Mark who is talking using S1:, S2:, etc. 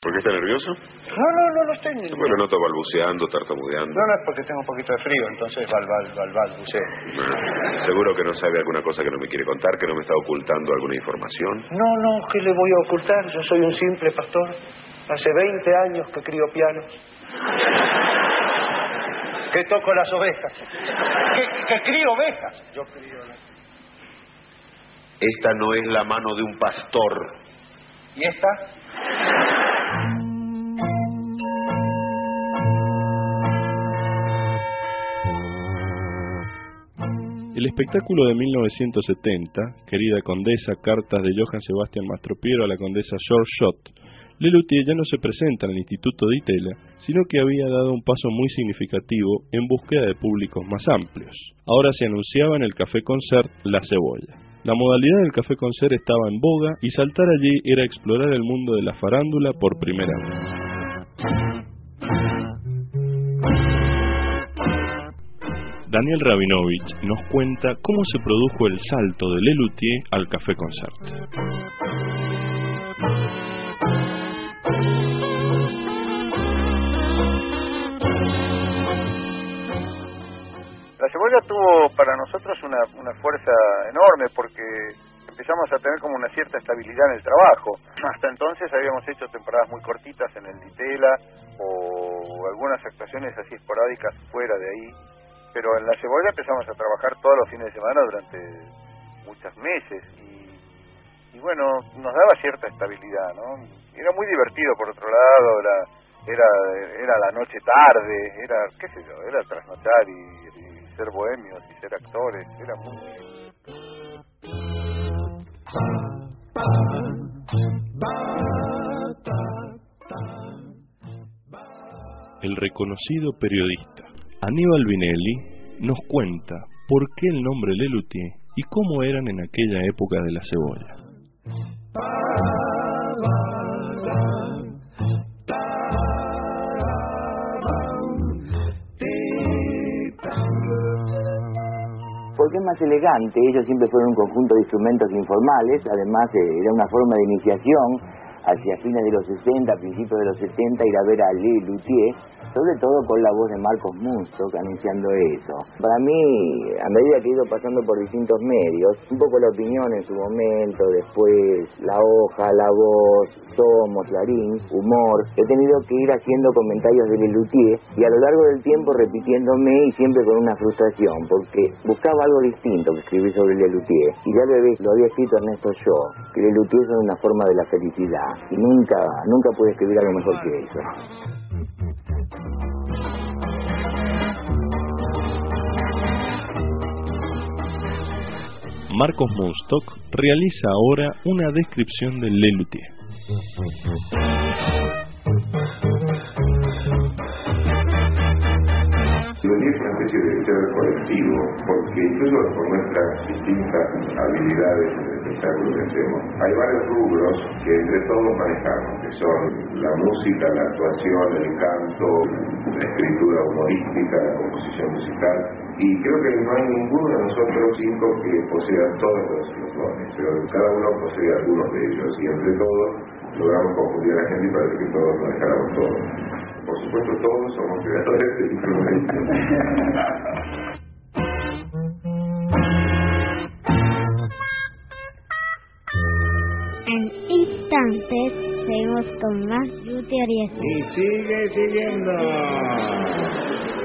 S1: ¿Por qué está nervioso?
S2: No estoy nervioso.
S1: Bueno, noto balbuceando, tartamudeando.
S2: No, es porque tengo un poquito de frío, entonces balbuceo.
S1: Seguro que no sabe alguna cosa que no me quiere contar, que no me está ocultando alguna información.
S2: No, ¿qué le voy a ocultar? Yo soy un simple pastor. Hace 20 años que crío piano. Que toco las ovejas. Que crío ovejas. Yo crío las...
S1: Esta no es la mano de un pastor.
S2: ¿Y esta?
S3: El espectáculo de 1970, Querida Condesa, cartas de Johann Sebastian Mastropiero a la condesa George Schott, Lelutier ya no se presenta en el Instituto de Itela, sino que había dado un paso muy significativo en búsqueda de públicos más amplios. Ahora se anunciaba en el Café Concert La Cebolla. La modalidad del Café Concert estaba en boga y saltar allí era explorar el mundo de la farándula por primera vez. Daniel Rabinovich nos cuenta cómo se produjo el salto de Lelutier al Café Concert.
S2: La Cebolla tuvo para nosotros una fuerza enorme porque empezamos a tener como una cierta estabilidad en el trabajo. Hasta entonces habíamos hecho temporadas muy cortitas en el Ditela o algunas actuaciones así esporádicas fuera de ahí, pero en La Cebolla empezamos a trabajar todos los fines de semana durante muchos meses y bueno, nos daba cierta estabilidad, ¿no? Era muy divertido por otro lado, era la noche tarde, era, qué sé yo, era trasnochar y ser bohemios y ser actores, era muy...
S3: El reconocido periodista Aníbal Vinelli nos cuenta por qué el nombre Lelutier y cómo eran en aquella época de La Cebolla.
S4: Porque es más elegante, ellos siempre fueron un conjunto de instrumentos informales, además era una forma de iniciación hacia fines de los 60, principios de los 70, ir a ver a Lelutier, sobre todo con la voz de Marcos Munstock anunciando eso. Para mí, a medida que he ido pasando por distintos medios, un poco La Opinión en su momento, después La Hoja, La Voz, Somos, Clarín, Humor, he tenido que ir haciendo comentarios de Lelutier y a lo largo del tiempo repitiéndome y siempre con una frustración, porque buscaba algo distinto que escribir sobre Lelutier. Y ya lo había escrito Ernesto Yo, que Lelutier es una forma de la felicidad y nunca pude escribir algo mejor que eso.
S3: Marcos Munstock realiza ahora una descripción de Lelutier.
S5: Lelutier es una especie de ser colectivo, porque incluso por nuestras distintas habilidades en el espectáculo que hacemos, hay varios rubros que entre todos manejamos, que son la música, la actuación, el canto, la escritura humorística, la composición musical, y creo que no hay ninguno de nosotros cinco que posea todos los dones, pero cada uno posee algunos de ellos, y entre todos logramos confundir a la gente y parece que todos manejáramos todo. Por supuesto, todos somos creadores de instrumentos.
S6: En instantes, seguimos con más Lelutier y
S7: sigue siguiendo.